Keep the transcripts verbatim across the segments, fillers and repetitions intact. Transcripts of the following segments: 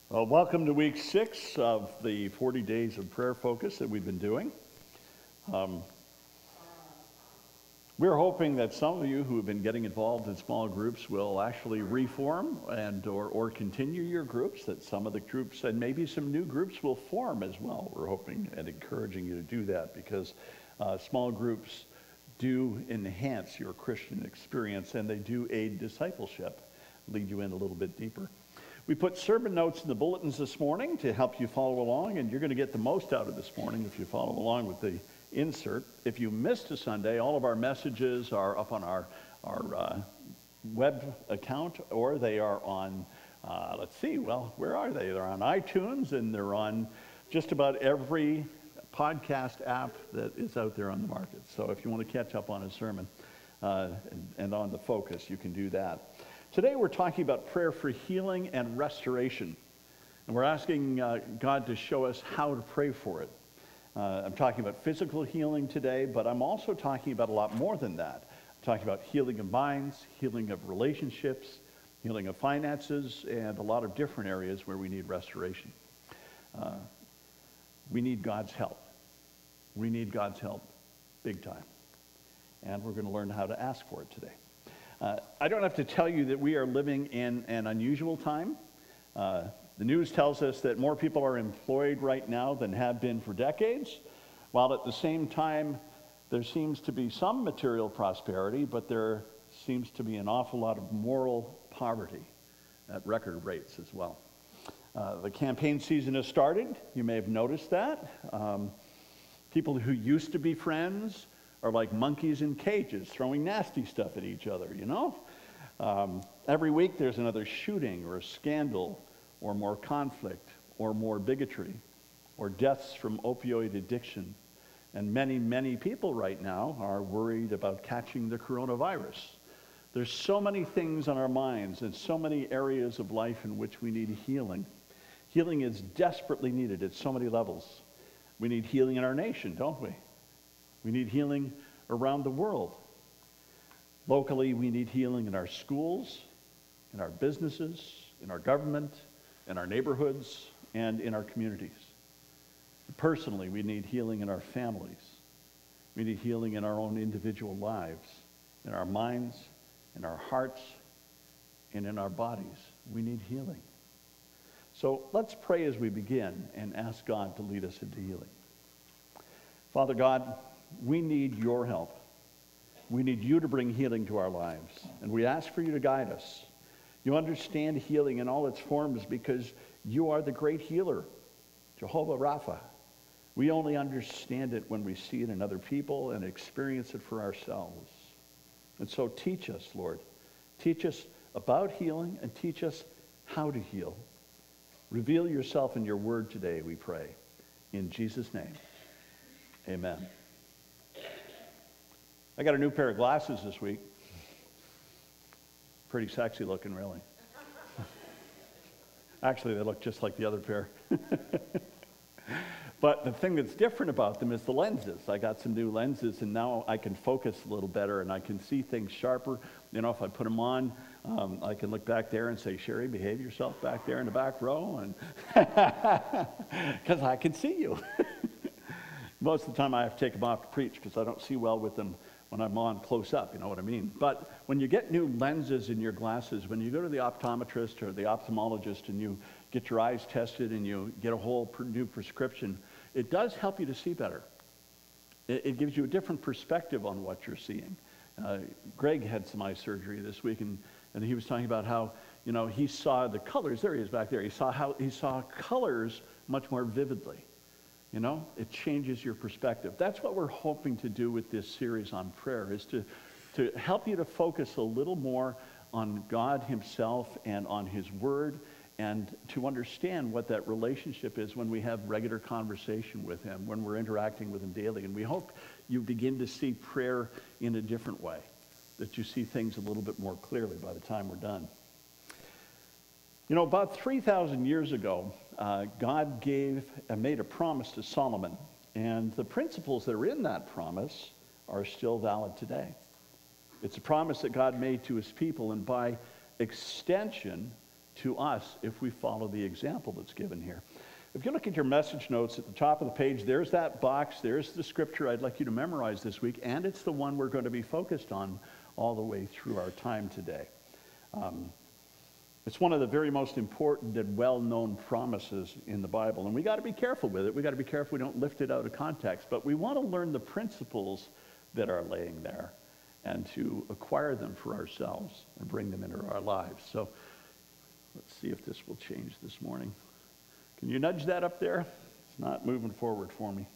Well, welcome to week six of the forty days of prayer focus that we've been doing. Um, we're hoping that some of you who have been getting involved in small groups will actually reform and or, or continue your groups, that some of the groups and maybe some new groups will form as well. We're hoping and encouraging you to do that because uh, small groups do enhance your Christian experience and they do aid discipleship, lead you in a little bit deeper. We put sermon notes in the bulletins this morning to help you follow along, and you're going to get the most out of this morning if you follow along with the insert. If you missed a Sunday, all of our messages are up on our, our uh, web account, or they are on, uh, let's see, well, where are they? They're on iTunes, and they're on just about every podcast app that is out there on the market. So if you want to catch up on a sermon uh, and, and on the focus, you can do that. Today we're talking about prayer for healing and restoration. And we're asking uh, God to show us how to pray for it. Uh, I'm talking about physical healing today, but I'm also talking about a lot more than that. I'm talking about healing of minds, healing of relationships, healing of finances, and a lot of different areas where we need restoration. Uh, we need God's help. We need God's help big time. And we're going to learn how to ask for it today. Uh, I don't have to tell you that we are living in an unusual time. Uh, the news tells us that more people are employed right now than have been for decades, while at the same time there seems to be some material prosperity, but there seems to be an awful lot of moral poverty at record rates as well. Uh, the campaign season has started. You may have noticed that. Um, people who used to be friends are like monkeys in cages throwing nasty stuff at each other, you know? Um, every week there's another shooting or a scandal or more conflict or more bigotry or deaths from opioid addiction. And many, many people right now are worried about catching the coronavirus. There's so many things on our minds and so many areas of life in which we need healing. Healing is desperately needed at so many levels. We need healing in our nation, don't we? We need healing around the world. Locally, we need healing in our schools, in our businesses, in our government, in our neighborhoods, and in our communities. Personally, we need healing in our families. We need healing in our own individual lives, in our minds, in our hearts, and in our bodies. We need healing. So let's pray as we begin and ask God to lead us into healing. Father God, we need your help. We need you to bring healing to our lives. And we ask for you to guide us. You understand healing in all its forms because you are the great healer, Jehovah Rapha. We only understand it when we see it in other people and experience it for ourselves. And so teach us, Lord. Teach us about healing and teach us how to heal. Reveal yourself in your word today, we pray. In Jesus' name, amen. I got a new pair of glasses this week. Pretty sexy looking, really. Actually, they look just like the other pair. But the thing that's different about them is the lenses. I got some new lenses, and now I can focus a little better, and I can see things sharper. You know, if I put them on, um, I can look back there and say, Sherry, behave yourself back there in the back row, and because I can see you. Most of the time I have to take them off to preach because I don't see well with them when I'm on close up, you know what I mean? But when you get new lenses in your glasses, when you go to the optometrist or the ophthalmologist and you get your eyes tested and you get a whole new prescription, it does help you to see better. It, it gives you a different perspective on what you're seeing. Uh, Greg had some eye surgery this week, and, and he was talking about how, you know, he saw the colors. There he is back there. He saw how he saw colors much more vividly. You know, it changes your perspective. That's what we're hoping to do with this series on prayer, is to, to help you to focus a little more on God himself and on his word, and to understand what that relationship is when we have regular conversation with him, when we're interacting with him daily. And we hope you begin to see prayer in a different way, that you see things a little bit more clearly by the time we're done. You know, about three thousand years ago, uh, God gave and made a promise to Solomon, and the principles that are in that promise are still valid today. It's a promise that God made to his people, and by extension to us if we follow the example that's given here. If you look at your message notes at the top of the page, there's that box, there's the scripture I'd like you to memorize this week, and it's the one we're going to be focused on all the way through our time today. Um, it's one of the very most important and well-known promises in the Bible, and we got to be careful with it. We got to be careful we don't lift it out of context, but we want to learn the principles that are laying there and to acquire them for ourselves and bring them into our lives. So let's see if this will change this morning. Can you nudge that up there? It's not moving forward for me.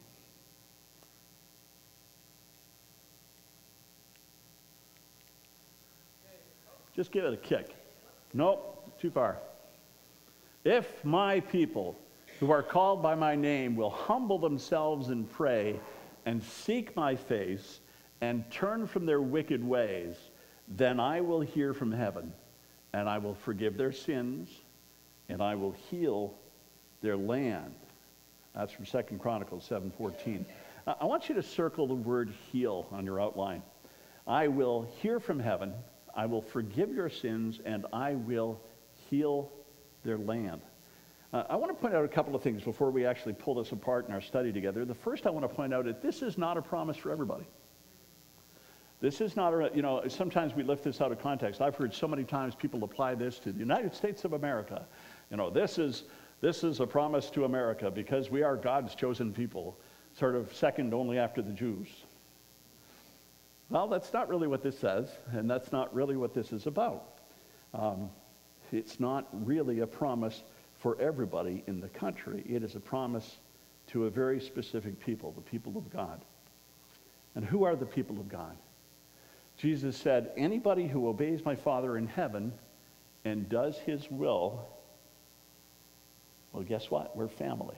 Just give it a kick. Nope, too far. If my people who are called by my name will humble themselves and pray and seek my face and turn from their wicked ways, then I will hear from heaven and I will forgive their sins and I will heal their land. That's from Second Chronicles seven fourteen. I want you to circle the word heal on your outline. I will hear from heaven, I will forgive your sins, and I will heal their land. Uh, I want to point out a couple of things before we actually pull this apart in our study together. The first I want to point out is this is not a promise for everybody. This is not a, you know, sometimes we lift this out of context. I've heard so many times people apply this to the United States of America. You know, this is This is a promise to America because we are God's chosen people, sort of second only after the Jews. Well, that's not really what this says, and that's not really what this is about. Um, it's not really a promise for everybody in the country. It is a promise to a very specific people, the people of God. And who are the people of God? Jesus said, anybody who obeys my Father in heaven and does his will, well, guess what? We're family.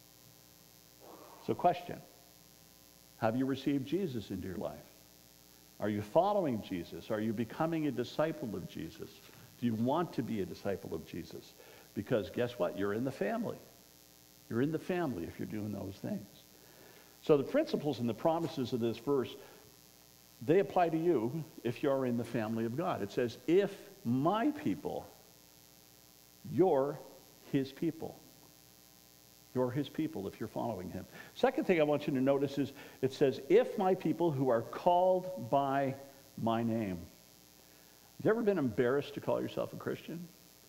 So question, have you received Jesus into your life? Are you following Jesus? Are you becoming a disciple of Jesus? Do you want to be a disciple of Jesus? Because guess what? You're in the family. You're in the family if you're doing those things. So the principles and the promises of this verse, they apply to you if you're in the family of God. It says, if my people, you're his people. You're his people if you're following him. Second thing I want you to notice is it says, if my people who are called by my name. Have you ever been embarrassed to call yourself a Christian?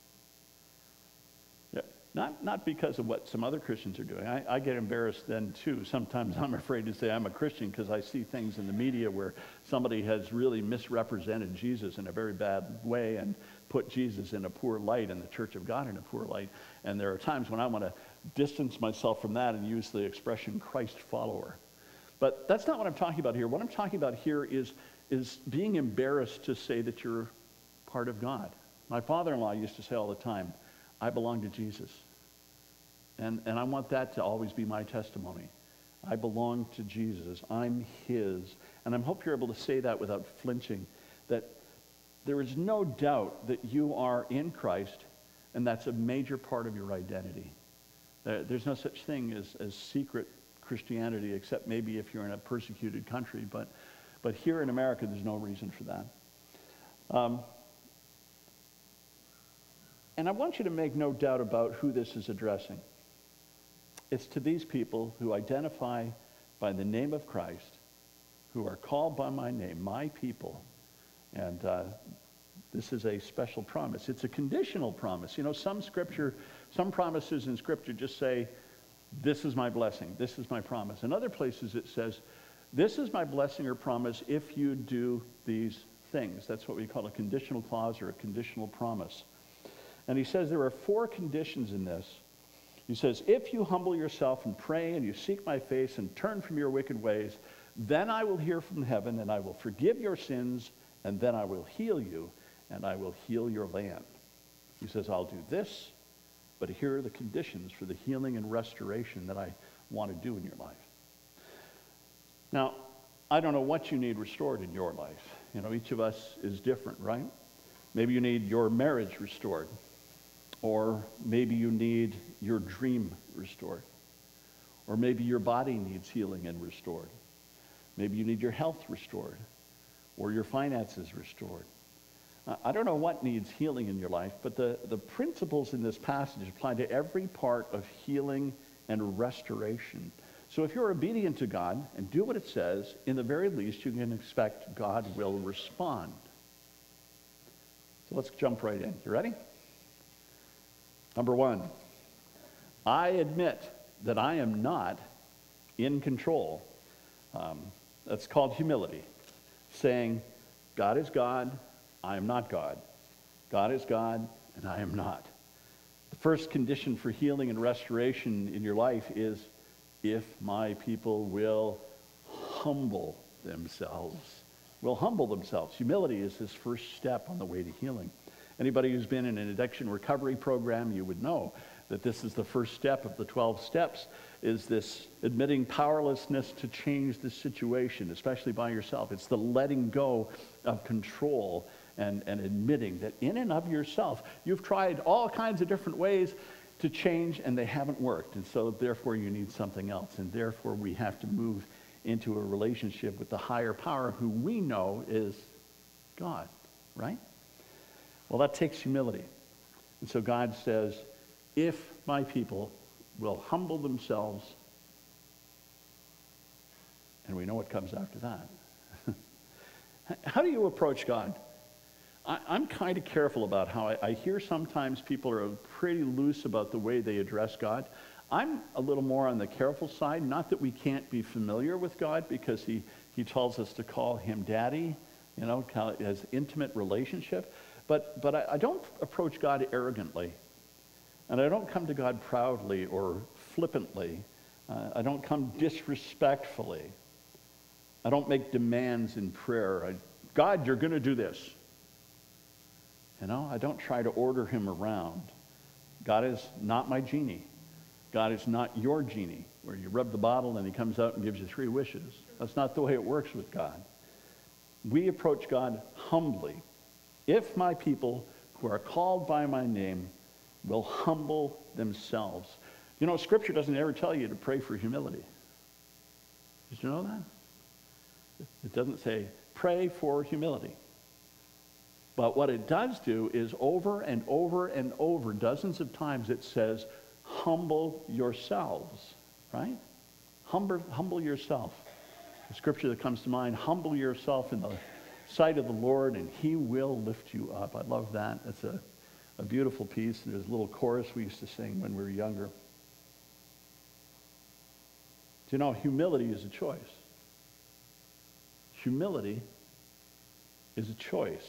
Yeah. Not, not because of what some other Christians are doing. I, I get embarrassed then too. Sometimes I'm afraid to say I'm a Christian because I see things in the media where somebody has really misrepresented Jesus in a very bad way and put Jesus in a poor light and the Church of God in a poor light. And there are times when I want to distance myself from that and use the expression Christ follower. But that's not what I'm talking about here. What I'm talking about here is, is being embarrassed to say that you're part of God. My father-in-law used to say all the time, I belong to Jesus. And, and I want that to always be my testimony. I belong to Jesus. I'm his. And I hope you're able to say that without flinching, that there is no doubt that you are in Christ, and that's a major part of your identity. There, there's no such thing as, as secret Christianity, except maybe if you're in a persecuted country. But, but here in America, there's no reason for that. Um, and I want you to make no doubt about who this is addressing. It's to these people who identify by the name of Christ, who are called by my name, my people. And uh, this is a special promise. It's a conditional promise. You know, some scripture, some promises in Scripture just say, this is my blessing, this is my promise. In other places it says, this is my blessing or promise if you do these things. That's what we call a conditional clause or a conditional promise. And he says there are four conditions in this. He says, if you humble yourself and pray and you seek my face and turn from your wicked ways, then I will hear from heaven and I will forgive your sins and then I will heal you and I will heal your land. He says, I'll do this, but here are the conditions for the healing and restoration that I want to do in your life. Now, I don't know what you need restored in your life. You know, each of us is different, right? Maybe you need your marriage restored. Or maybe you need your dream restored. Or maybe your body needs healing and restored. Maybe you need your health restored. Or your finances restored. Uh, I don't know what needs healing in your life, but the, the principles in this passage apply to every part of healing and restoration. So if you're obedient to God and do what it says, in the very least, you can expect God will respond. So let's jump right in. You ready? Number one, I admit that I am not in control. Um, that's called humility. Saying, God is God, I am not God. God is God, and I am not. The first condition for healing and restoration in your life is if my people will humble themselves. Will humble themselves. Humility is this first step on the way to healing. Anybody who's been in an addiction recovery program, you would know that this is the first step of the twelve steps, is this admitting powerlessness to change the situation, especially by yourself. It's the letting go of control and, and admitting that in and of yourself, you've tried all kinds of different ways to change and they haven't worked. And so therefore you need something else. And therefore we have to move into a relationship with the higher power who we know is God, right? Well, that takes humility. And so God says, if my people will humble themselves, and we know what comes after that. How do you approach God? I, I'm kind of careful about how I, I hear sometimes people are pretty loose about the way they address God. I'm a little more on the careful side. Not that we can't be familiar with God, because he, he tells us to call him Daddy, you know, as intimate relationship. But, but I, I don't approach God arrogantly. And I don't come to God proudly or flippantly. Uh, I don't come disrespectfully. I don't make demands in prayer. I, God, you're going to do this. You know, I don't try to order him around. God is not my genie. God is not your genie, where you rub the bottle and he comes out and gives you three wishes. That's not the way it works with God. We approach God humbly. If my people who are called by my name will humble themselves. You know, Scripture doesn't ever tell you to pray for humility. Did you know that? It doesn't say, pray for humility. But what it does do is over and over and over, dozens of times, it says, humble yourselves, right? Humble, humble yourself. The scripture that comes to mind, humble yourself in the sight of the Lord, and he will lift you up. I love that. It's a, a beautiful piece. There's a little chorus we used to sing when we were younger. Do you know, humility is a choice. Humility is a choice.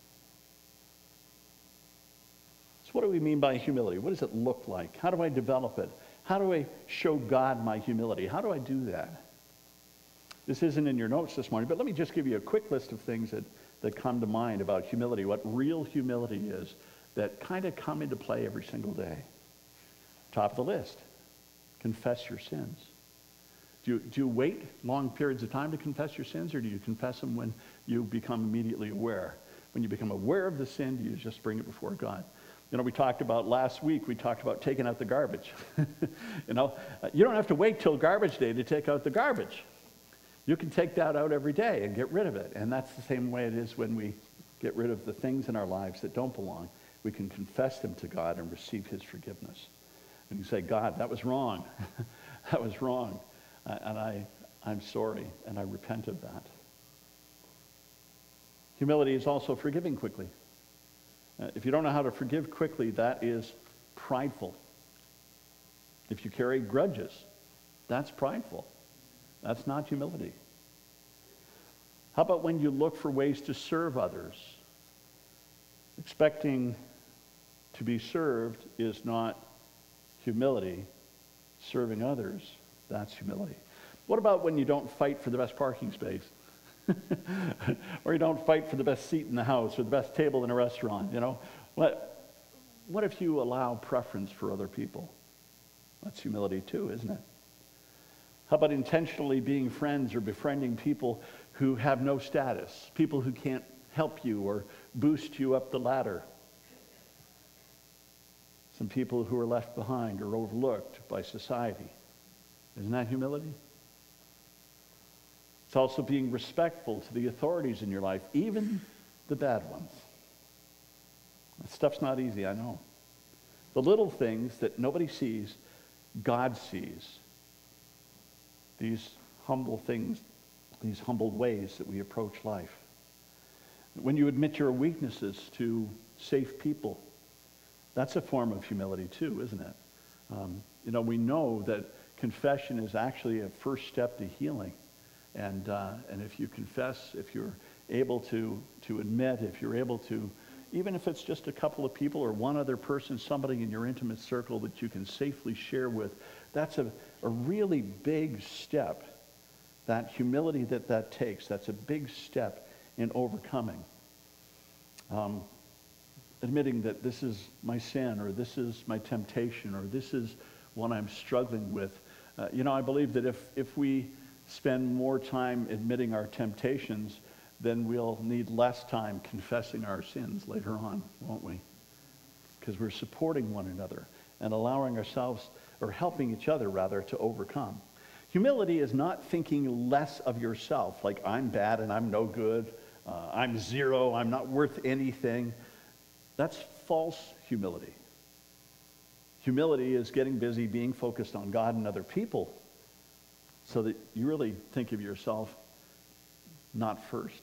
So what do we mean by humility? What does it look like? How do I develop it? How do I show God my humility? How do I do that? This isn't in your notes this morning, but let me just give you a quick list of things that, that come to mind about humility, what real humility is, that kind of come into play every single day. Top of the list, confess your sins. Do you, do you wait long periods of time to confess your sins, or do you confess them when you become immediately aware? When you become aware of the sin, do you just bring it before God? You know, we talked about last week, we talked about taking out the garbage. You know, you don't have to wait till garbage day to take out the garbage. You can take that out every day and get rid of it. And that's the same way it is when we get rid of the things in our lives that don't belong. We can confess them to God and receive his forgiveness. And you say, God, that was wrong. That was wrong. Uh, and I, I'm sorry, and I repent of that. Humility is also forgiving quickly. Uh, if you don't know how to forgive quickly, that is prideful. If you carry grudges, that's prideful. That's not humility. How about when you look for ways to serve others? Expecting to be served is not humility. Serving others, that's humility. What about when you don't fight for the best parking space? Or you don't fight for the best seat in the house or the best table in a restaurant, you know? What, what if you allow preference for other people? That's humility too, isn't it? How about intentionally being friends or befriending people who have no status, people who can't help you or boost you up the ladder? Some people who are left behind or overlooked by society. Isn't that humility? It's also being respectful to the authorities in your life, even the bad ones. That stuff's not easy, I know. The little things that nobody sees, God sees. These humble things, these humbled ways that we approach life. When you admit your weaknesses to safe people, that's a form of humility too, isn't it? Um, you know, we know that confession is actually a first step to healing. And, uh, and if you confess, if you're able to, to admit, if you're able to, even if it's just a couple of people or one other person, somebody in your intimate circle that you can safely share with, that's a, a really big step. That humility that that takes, that's a big step in overcoming. Um, admitting that this is my sin, or this is my temptation, or this is what I'm struggling with. Uh, you know, I believe that if, if we spend more time admitting our temptations, then we'll need less time confessing our sins later on, won't we? Because we're supporting one another and allowing ourselves, or helping each other rather, to overcome. Humility is not thinking less of yourself, like I'm bad and I'm no good, uh, I'm zero, I'm not worth anything. That's false humility. Humility is getting busy being focused on God and other people so that you really think of yourself not first.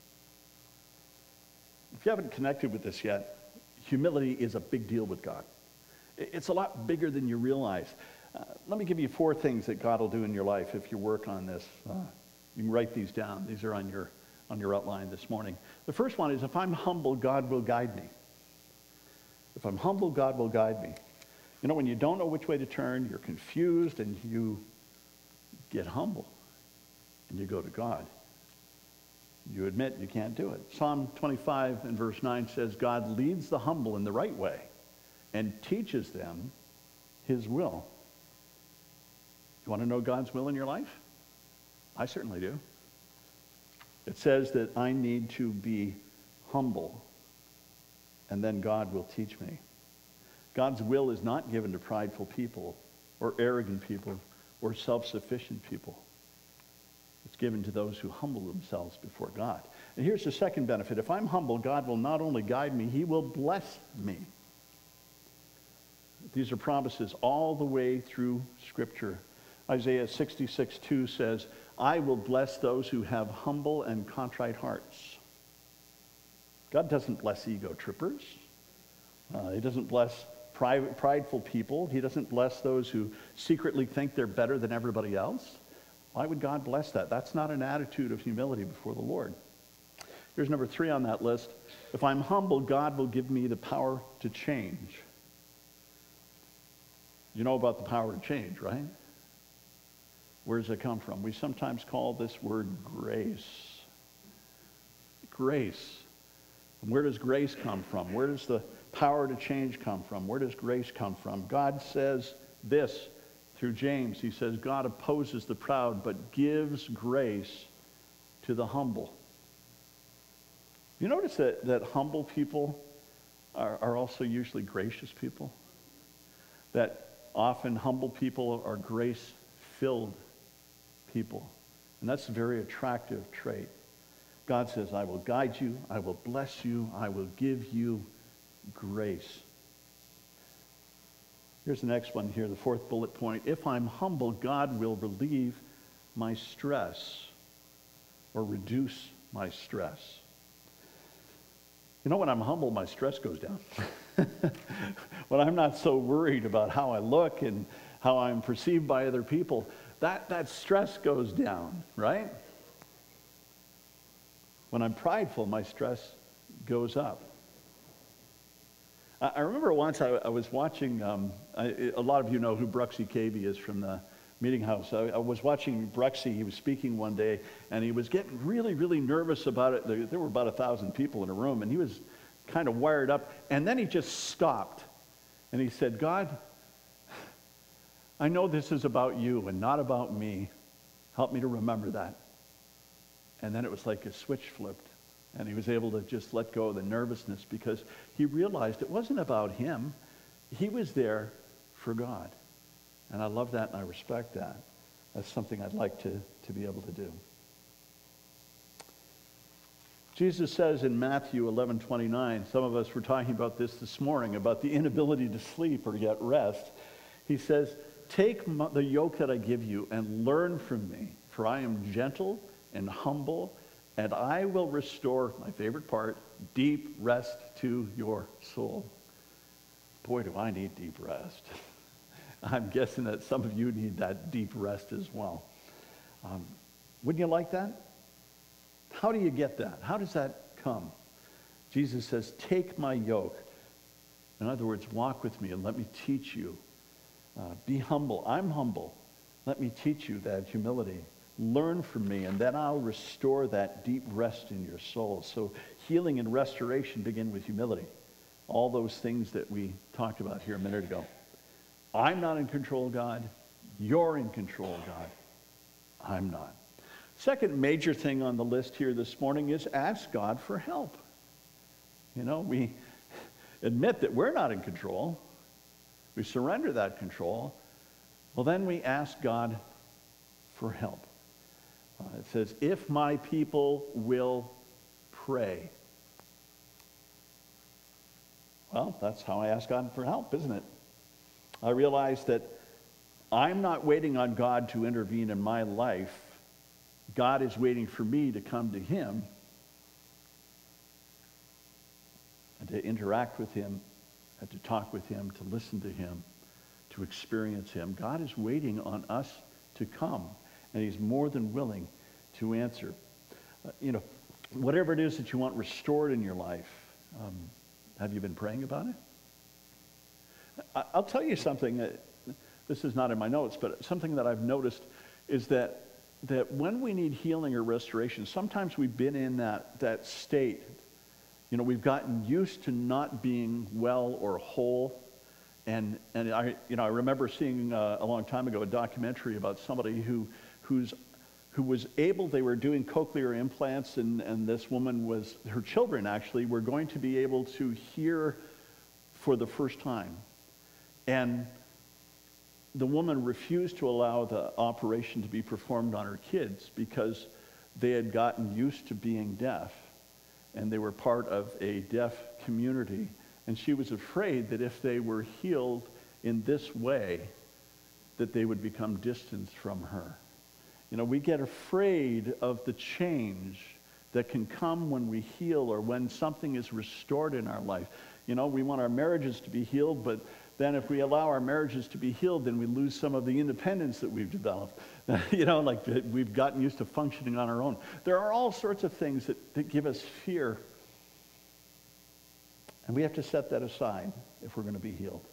If you haven't connected with this yet, humility is a big deal with God. It's a lot bigger than you realize. Uh, let me give you four things that God will do in your life if you work on this. Uh, you can write these down. These are on your, on your outline this morning. The first one is, if I'm humble, God will guide me. If I'm humble, God will guide me. You know, when you don't know which way to turn, you're confused, and you get humble, and you go to God. You admit you can't do it. Psalm twenty-five and verse nine says, God leads the humble in the right way and teaches them his will. You want to know God's will in your life? I certainly do. It says that I need to be humble, and then God will teach me. God's will is not given to prideful people or arrogant people or self-sufficient people. It's given to those who humble themselves before God. And here's the second benefit. If I'm humble, God will not only guide me, he will bless me. These are promises all the way through Scripture. Isaiah sixty-six two says, I will bless those who have humble and contrite hearts. God doesn't bless ego trippers. Uh, he doesn't bless private, prideful people. He doesn't bless those who secretly think they're better than everybody else. Why would God bless that? That's not an attitude of humility before the Lord. Here's number three on that list. If I'm humble, God will give me the power to change. You know about the power to change, right? Where does it come from? We sometimes call this word grace. Grace. And where does grace come from? Where does the power to change come from? Where does grace come from? God says this through James. He says, God opposes the proud, but gives grace to the humble. You notice that, that humble people are, are also usually gracious people? That often humble people are grace-filled people. And that's a very attractive trait. God says, I will guide you, I will bless you, I will give you grace. Here's the next one here, the fourth bullet point. If I'm humble, God will relieve my stress or reduce my stress. You know, when I'm humble, my stress goes down. When I'm not so worried about how I look and how I'm perceived by other people, that, that stress goes down, right? When I'm prideful, my stress goes up. I, I remember once I, I was watching, um, I, a lot of you know who Bruxy Cavey is from the Meeting House. I, I was watching Bruxy. He was speaking one day, and he was getting really, really nervous about it. There, there were about a thousand people in a room, and he was kind of wired up. And then he just stopped, and he said, God, I know this is about you and not about me. Help me to remember that. And then it was like a switch flipped, and he was able to just let go of the nervousness because he realized it wasn't about him. He was there for God. And I love that and I respect that. That's something I'd like to, to be able to do. Jesus says in Matthew eleven twenty-nine, some of us were talking about this this morning, about the inability to sleep or get rest. He says, take the yoke that I give you and learn from me, for I am gentle and humble, and I will restore, my favorite part, deep rest to your soul. Boy, do I need deep rest. I'm guessing that some of you need that deep rest as well. Um, wouldn't you like that? How do you get that? How does that come? Jesus says, take my yoke. In other words, walk with me and let me teach you. Uh, be humble. I'm humble. Let me teach you that humility. Learn from me, and then I'll restore that deep rest in your soul. So healing and restoration begin with humility. All those things that we talked about here a minute ago. I'm not in control, God. You're in control, God. I'm not. Second major thing on the list here this morning is ask God for help. You know, we admit that we're not in control. We surrender that control. Well, then we ask God for help. Uh, it says, if my people will pray. Well, that's how I ask God for help, isn't it? I realize that I'm not waiting on God to intervene in my life. God is waiting for me to come to him and to interact with him and to talk with him, to listen to him, to experience him. God is waiting on us to come, and he's more than willing to answer. Uh, you know, whatever it is that you want restored in your life, um, have you been praying about it? I, I'll tell you something. Uh, this is not in my notes, but something that I've noticed is that that when we need healing or restoration, sometimes we've been in that, that state. You know, we've gotten used to not being well or whole. And, and I, you know, I remember seeing uh, a long time ago a documentary about somebody who, who's, who was able, they were doing cochlear implants, and, and this woman was, her children actually, were going to be able to hear for the first time. And the woman refused to allow the operation to be performed on her kids because they had gotten used to being deaf, and they were part of a deaf community. And she was afraid that if they were healed in this way, that they would become distanced from her. You know, we get afraid of the change that can come when we heal or when something is restored in our life. You know, we want our marriages to be healed, but then if we allow our marriages to be healed, then we lose some of the independence that we've developed. You know, like we've gotten used to functioning on our own. There are all sorts of things that, that give us fear. And we have to set that aside if we're going to be healed.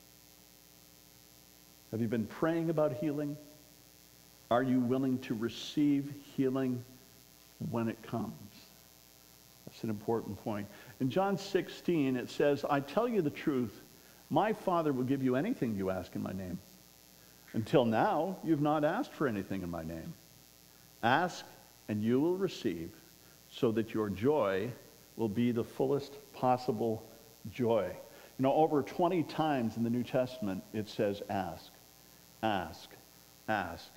Have you been praying about healing? Are you willing to receive healing when it comes? That's an important point. In John sixteen, it says, I tell you the truth, my Father will give you anything you ask in my name. Until now, you've not asked for anything in my name. Ask, and you will receive, so that your joy will be the fullest possible joy. You know, over twenty times in the New Testament, it says ask, ask, ask.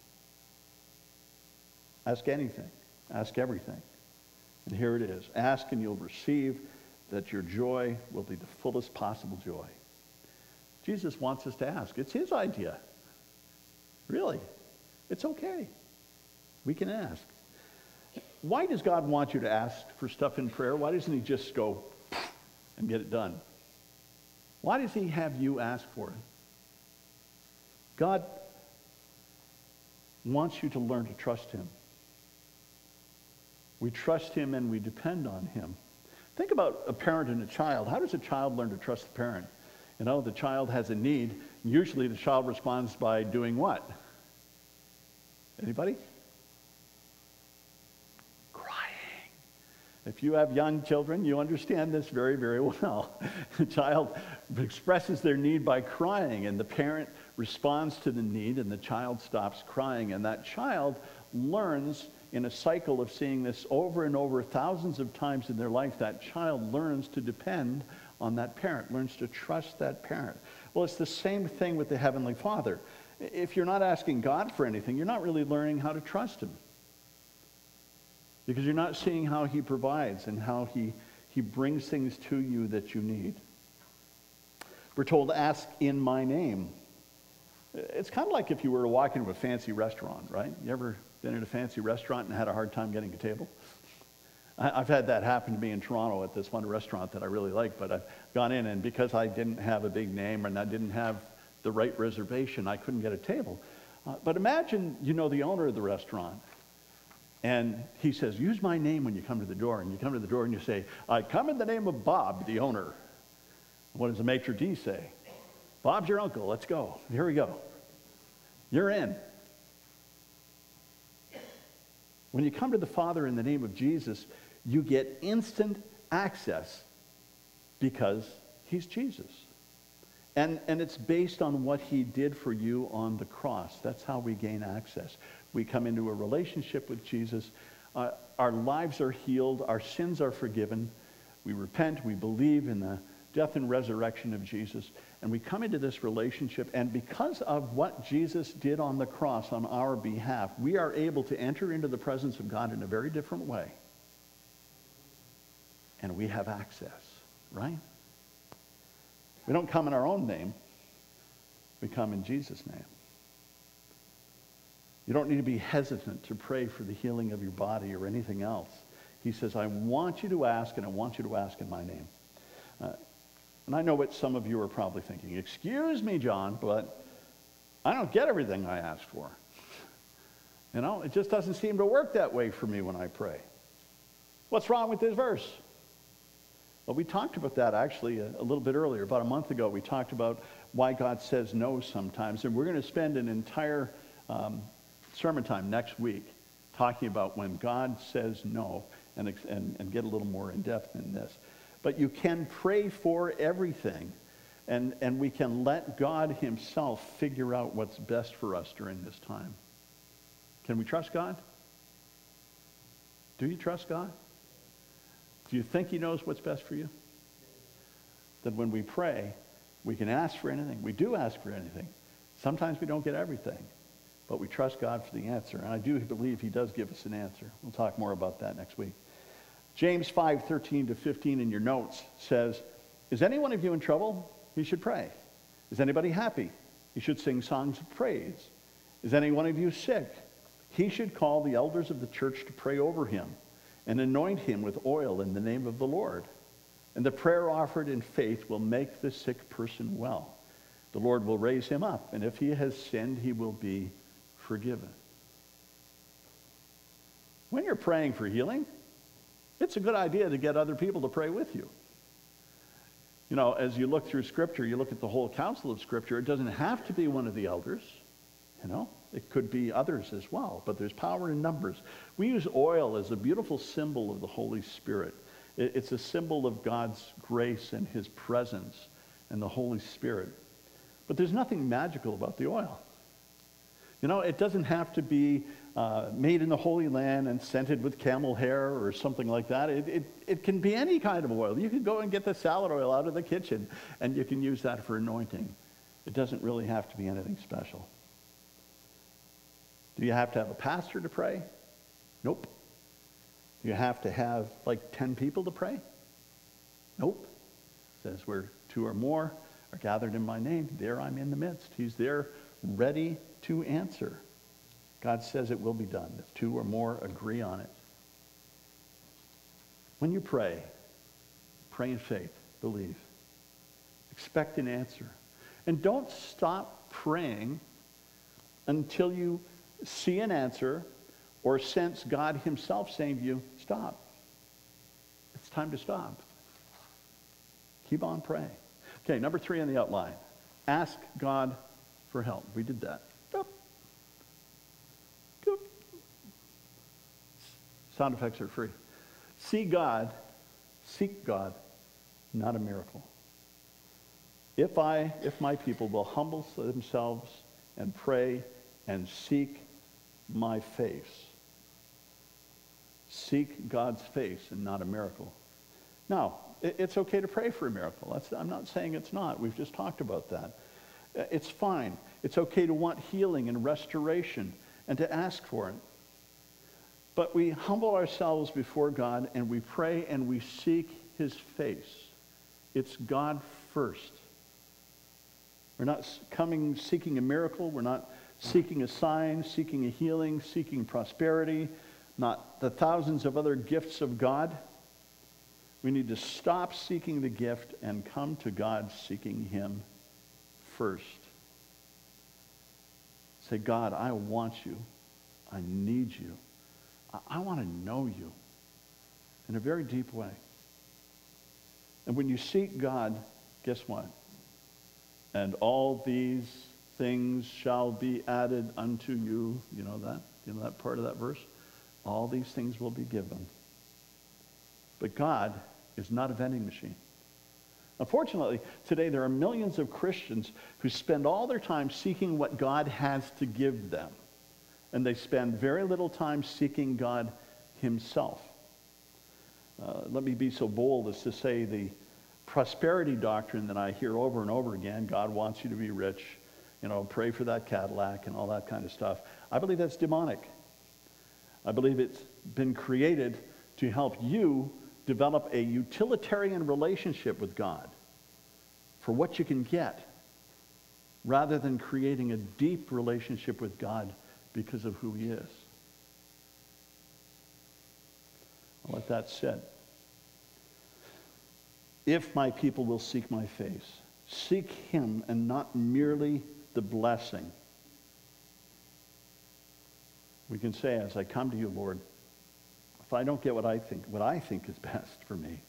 Ask anything. Ask everything. And here it is. Ask and you'll receive, that your joy will be the fullest possible joy. Jesus wants us to ask. It's his idea. Really. It's okay. We can ask. Why does God want you to ask for stuff in prayer? Why doesn't he just go and get it done? Why does he have you ask for it? God wants you to learn to trust him. We trust him and we depend on him. Think about a parent and a child. How does a child learn to trust the parent? You know, the child has a need. Usually the child responds by doing what? Anybody? Crying. If you have young children, you understand this very, very well. The child expresses their need by crying, and the parent responds to the need, and the child stops crying. And that child learns in a cycle of seeing this over and over thousands of times in their life. That child learns to depend on that parent, learns to trust that parent. Well, it's the same thing with the Heavenly Father. If you're not asking God for anything, you're not really learning how to trust him. because you're not seeing how he provides and how he, he brings things to you that you need. We're told to ask in my name. It's kind of like if you were to walk into a fancy restaurant, right? You ever been in a fancy restaurant and had a hard time getting a table? I've had that happen to me in Toronto at this one restaurant that I really like, but I've gone in, and because I didn't have a big name and I didn't have the right reservation, I couldn't get a table. Uh, but imagine you know the owner of the restaurant, and he says, use my name when you come to the door. And you come to the door and you say, I come in the name of Bob, the owner. What does the maitre d' say? Bob's your uncle, let's go. Here we go. You're in. When you come to the Father in the name of Jesus, you get instant access because he's Jesus. And, and it's based on what he did for you on the cross. That's how we gain access. We come into a relationship with Jesus. Uh, our lives are healed. Our sins are forgiven. We repent. We believe in the death and resurrection of Jesus. And we come into this relationship. And because of what Jesus did on the cross on our behalf, we are able to enter into the presence of God in a very different way. And we have access, right? We don't come in our own name. We come in Jesus' name. You don't need to be hesitant to pray for the healing of your body or anything else. He says, I want you to ask, and I want you to ask in my name. Uh, and I know what some of you are probably thinking. Excuse me, John, but I don't get everything I ask for. You know, it just doesn't seem to work that way for me when I pray. What's wrong with this verse? Well, we talked about that actually a, a little bit earlier. About a month ago, we talked about why God says no sometimes. And we're going to spend an entire um, sermon time next week talking about when God says no and, and, and get a little more in depth in this. But you can pray for everything, and, and we can let God himself figure out what's best for us during this time. Can we trust God? Do you trust God? Do you think he knows what's best for you? That when we pray, we can ask for anything. We do ask for anything. Sometimes we don't get everything, but we trust God for the answer. And I do believe he does give us an answer. We'll talk more about that next week. James five, thirteen to fifteen in your notes says, is any one of you in trouble? He should pray. Is anybody happy? He should sing songs of praise. Is any one of you sick? He should call the elders of the church to pray over him and anoint him with oil in the name of the Lord. And the prayer offered in faith will make the sick person well. The Lord will raise him up, and if he has sinned, he will be forgiven. When you're praying for healing, it's a good idea to get other people to pray with you. You know, as you look through Scripture, you look at the whole counsel of Scripture, it doesn't have to be one of the elders, you know. It could be others as well, but there's power in numbers. We use oil as a beautiful symbol of the Holy Spirit. It's a symbol of God's grace and his presence and the Holy Spirit. But there's nothing magical about the oil. You know, it doesn't have to be uh, made in the Holy Land and scented with camel hair or something like that. It, it, it can be any kind of oil. You can go and get the salad oil out of the kitchen, and you can use that for anointing. It doesn't really have to be anything special. Do you have to have a pastor to pray? Nope. Do you have to have like ten people to pray? Nope. It says where two or more are gathered in my name, there I'm in the midst. He's there ready to answer. God says it will be done if two or more agree on it. When you pray, pray in faith, believe. Expect an answer. And don't stop praying until you see an answer or sense God himself saying to you, stop. It's time to stop. Keep on praying. Okay, number three on the outline. Ask God for help. We did that. Boop. Boop. Sound effects are free. See God, seek God, not a miracle. If I, if my people will humble themselves and pray and seek my face. Seek God's face and not a miracle. Now, it's okay to pray for a miracle. That's, I'm not saying it's not. We've just talked about that. It's fine. It's okay to want healing and restoration and to ask for it. But we humble ourselves before God and we pray and we seek his face. It's God first. We're not coming seeking a miracle. We're not seeking a sign, seeking a healing, seeking prosperity, not the thousands of other gifts of God. We need to stop seeking the gift and come to God seeking him first. Say, God, I want you. I need you. I, I want to know you in a very deep way. And when you seek God, guess what? And all these things shall be added unto you. You know that? You know that part of that verse? All these things will be given. But God is not a vending machine. Unfortunately, today there are millions of Christians who spend all their time seeking what God has to give them. And they spend very little time seeking God himself. Uh, let me be so bold as to say the prosperity doctrine that I hear over and over again, God wants you to be rich, you know, pray for that Cadillac and all that kind of stuff. I believe that's demonic. I believe it's been created to help you develop a utilitarian relationship with God for what you can get, rather than creating a deep relationship with God because of who he is. I'll let that sit. If my people will seek my face, seek him and not merely the blessing. We can say, as I come to you, Lord, if I don't get what I think, what I think is best for me,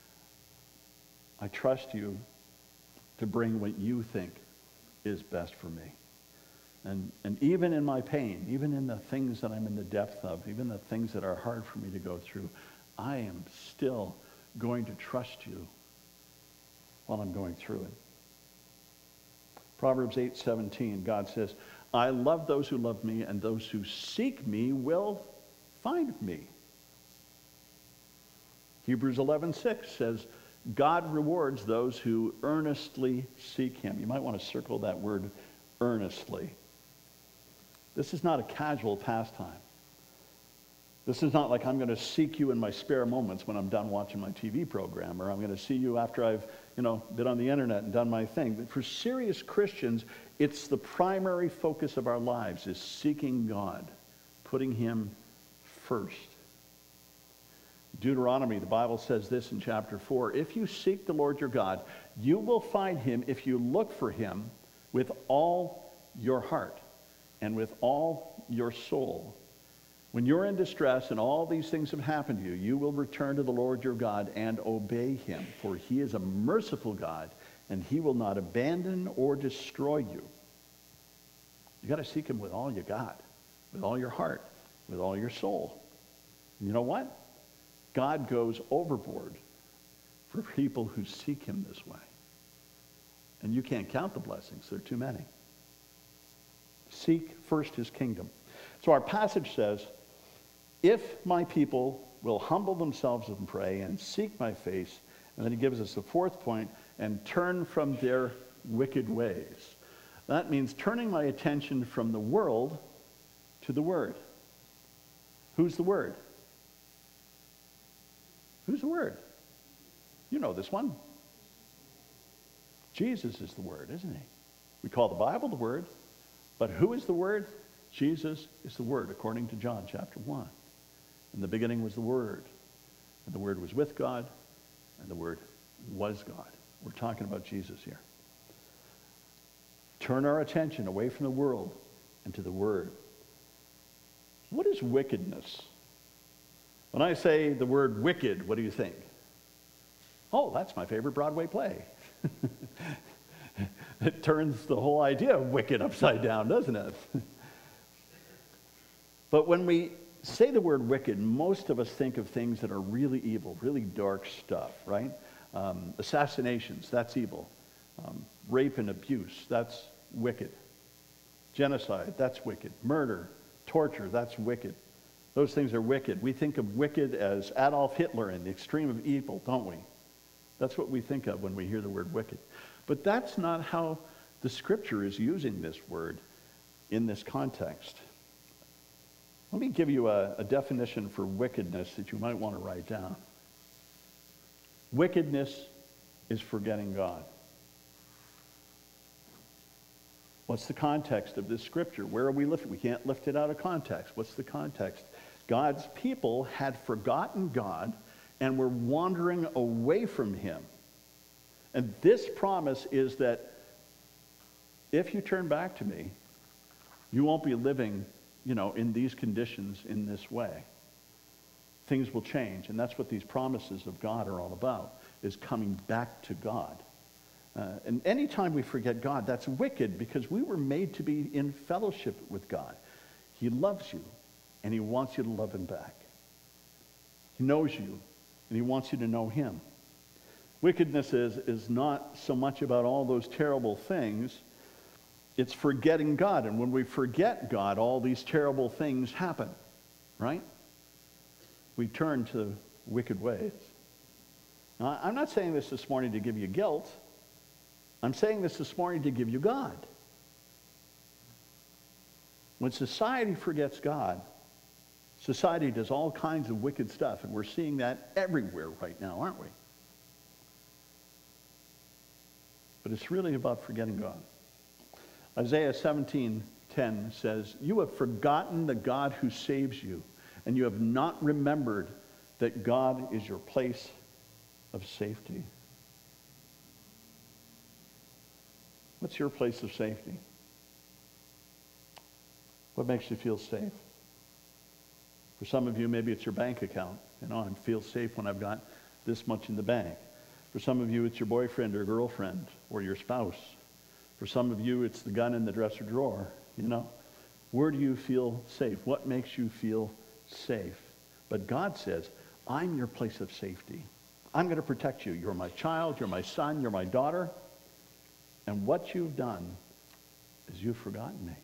I trust you to bring what you think is best for me. And, and even in my pain, even in the things that I'm in the depth of, even the things that are hard for me to go through, I am still going to trust you while I'm going through it. Proverbs eight seventeen, God says, I love those who love me, and those who seek me will find me. Hebrews eleven six says, God rewards those who earnestly seek him. You might want to circle that word, earnestly. This is not a casual pastime. This is not like I'm going to seek you in my spare moments when I'm done watching my T V program, or I'm going to see you after I've, you know, been on the internet and done my thing. But for serious Christians, it's the primary focus of our lives, is seeking God, putting him first. Deuteronomy, the Bible says this in chapter four, if you seek the Lord your God, you will find him if you look for him with all your heart and with all your soul. When you're in distress and all these things have happened to you, you will return to the Lord your God and obey him, for he is a merciful God, and he will not abandon or destroy you. You got to seek him with all you got, with all your heart, with all your soul. And you know what? God goes overboard for people who seek him this way. And you can't count the blessings. There are too many. Seek first his kingdom. So our passage says, if my people will humble themselves and pray and seek my face, and then he gives us the fourth point, and turn from their wicked ways. That means turning my attention from the world to the Word. Who's the Word? Who's the Word? You know this one. Jesus is the Word, isn't he? We call the Bible the Word, but who is the Word? Jesus is the Word, according to John chapter one. In the beginning was the Word, and the Word was with God, and the Word was God. We're talking about Jesus here. Turn our attention away from the world and to the Word. What is wickedness? When I say the word wicked, what do you think? Oh, that's my favorite Broadway play. It turns the whole idea of wicked upside down, doesn't it? But when we say the word wicked, most of us think of things that are really evil, really dark stuff, right? Um, assassinations, that's evil. Um, rape and abuse, that's wicked. Genocide, that's wicked. Murder, torture, that's wicked. Those things are wicked. We think of wicked as Adolf Hitler and the extreme of evil, don't we? That's what we think of when we hear the word wicked. But that's not how the Scripture is using this word in this context. Let me give you a, a definition for wickedness that you might want to write down. Wickedness is forgetting God. What's the context of this scripture? Where are we lifting? We can't lift it out of context. What's the context? God's people had forgotten God and were wandering away from him. And this promise is that if you turn back to me, you won't be living, you know, in these conditions in this way. Things will change, and that's what these promises of God are all about, is coming back to God. Uh, and anytime we forget God, that's wicked, because we were made to be in fellowship with God. He loves you, and he wants you to love him back. He knows you, and he wants you to know him. Wickedness is, is not so much about all those terrible things. It's forgetting God. And when we forget God, all these terrible things happen, right? We turn to wicked ways. Now, I'm not saying this this morning to give you guilt. I'm saying this this morning to give you God. When society forgets God, society does all kinds of wicked stuff, and we're seeing that everywhere right now, aren't we? But it's really about forgetting God. Isaiah seventeen ten says, "You have forgotten the God who saves you, and you have not remembered that God is your place of safety." What's your place of safety? What makes you feel safe? For some of you, maybe it's your bank account. You know, I feel safe when I've got this much in the bank. For some of you, it's your boyfriend or girlfriend or your spouse. For some of you, it's the gun in the dresser drawer. You know, where do you feel safe? What makes you feel safe? But God says, I'm your place of safety. I'm going to protect you. You're my child. You're my son. You're my daughter. And what you've done is you've forgotten me.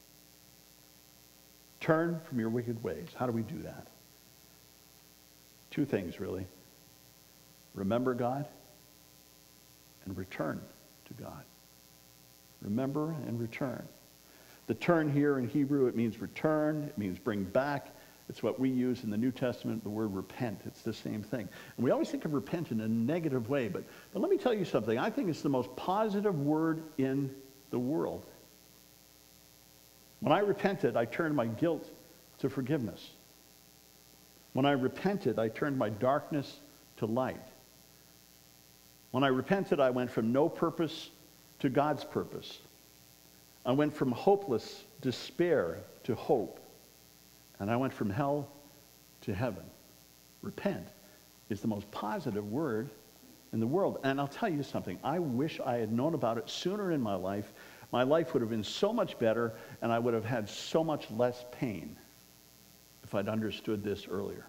Turn from your wicked ways. How do we do that? Two things, really. Remember God and return to God. Remember and return. The turn here in Hebrew, it means return. It means bring back. It's what we use in the New Testament, the word repent. It's the same thing. And we always think of repent in a negative way, but, but let me tell you something. I think it's the most positive word in the world. When I repented, I turned my guilt to forgiveness. When I repented, I turned my darkness to light. When I repented, I went from no purpose to God's purpose. I went from hopeless despair to hope. And I went from hell to heaven. Repent is the most positive word in the world. And I'll tell you something. I wish I had known about it sooner in my life. My life would have been so much better, and I would have had so much less pain if I'd understood this earlier.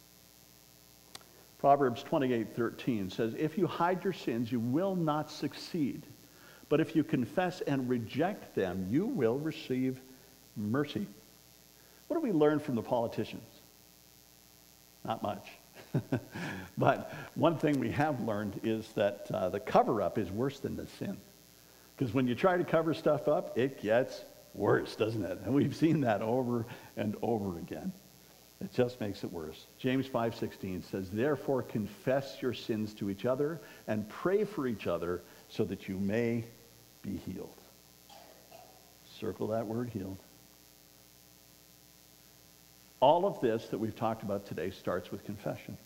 Proverbs twenty-eight thirteen says, "If you hide your sins, you will not succeed. But if you confess and reject them, you will receive mercy." What do we learn from the politicians? Not much. But one thing we have learned is that uh, the cover-up is worse than the sin. Because when you try to cover stuff up, it gets worse, doesn't it? And we've seen that over and over again. It just makes it worse. James five sixteen says, "Therefore confess your sins to each other and pray for each other so that you may be healed." Circle that word, healed. All of this that we've talked about today starts with confession.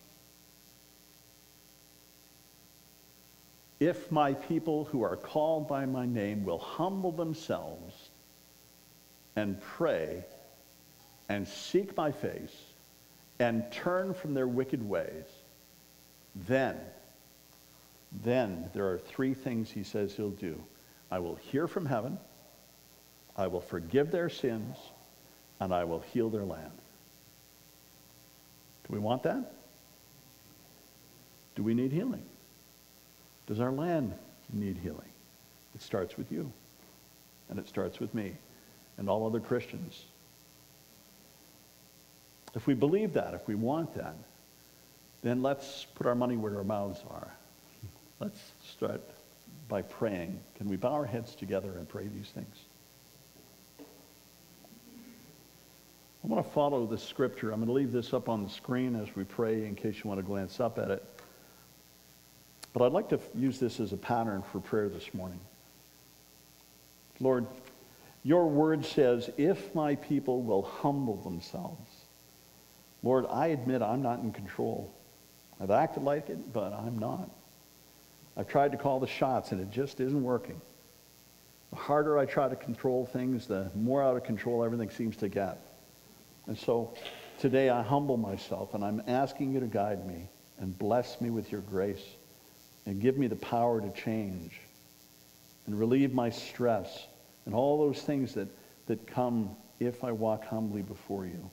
If my people who are called by my name will humble themselves and pray and seek my face and turn from their wicked ways, then, then there are three things he says he'll do. I will hear from heaven, I will forgive their sins, and I will heal their land. Do we want that? Do we need healing? Does our land need healing? It starts with you, and it starts with me, and all other Christians. If we believe that, if we want that, then let's put our money where our mouths are. Let's start by praying. Can we bow our heads together and pray these things? I want to follow the scripture. I'm going to leave this up on the screen as we pray in case you want to glance up at it. But I'd like to use this as a pattern for prayer this morning. Lord, your word says, if my people will humble themselves. Lord, I admit I'm not in control. I've acted like it, but I'm not. I've tried to call the shots, and it just isn't working. The harder I try to control things, the more out of control everything seems to get. And so today I humble myself, and I'm asking you to guide me and bless me with your grace and give me the power to change and relieve my stress and all those things that, that come if I walk humbly before you.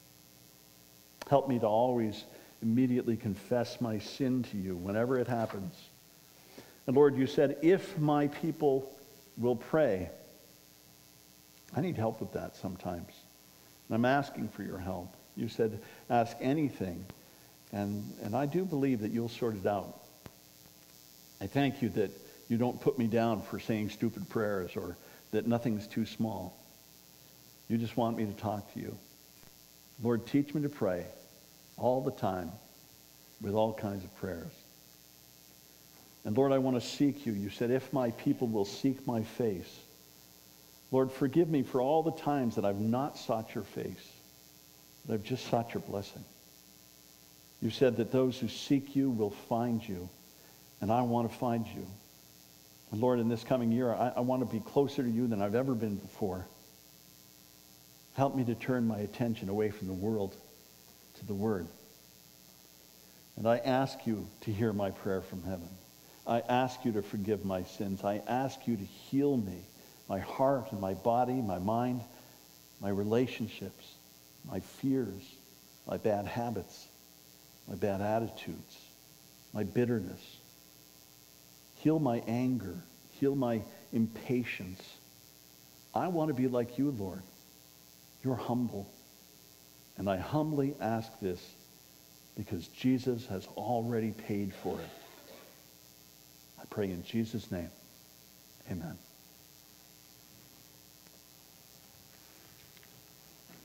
Help me to always immediately confess my sin to you whenever it happens. And Lord, you said, if my people will pray. I need help with that sometimes. And I'm asking for your help. You said, ask anything. And, and I do believe that you'll sort it out. I thank you that you don't put me down for saying stupid prayers or that nothing's too small. You just want me to talk to you. Lord, teach me to pray all the time with all kinds of prayers. And Lord, I want to seek you. You said, if my people will seek my face. Lord, forgive me for all the times that I've not sought your face, that I've just sought your blessing. You said that those who seek you will find you, and I want to find you. And Lord, in this coming year, I, I want to be closer to you than I've ever been before. Help me to turn my attention away from the world to the Word. And I ask you to hear my prayer from heaven. I ask you to forgive my sins. I ask you to heal me, my heart and my body, my mind, my relationships, my fears, my bad habits, my bad attitudes, my bitterness. Heal my anger. Heal my impatience. I want to be like you, Lord. You're humble. And I humbly ask this because Jesus has already paid for it. I pray in Jesus' name. Amen.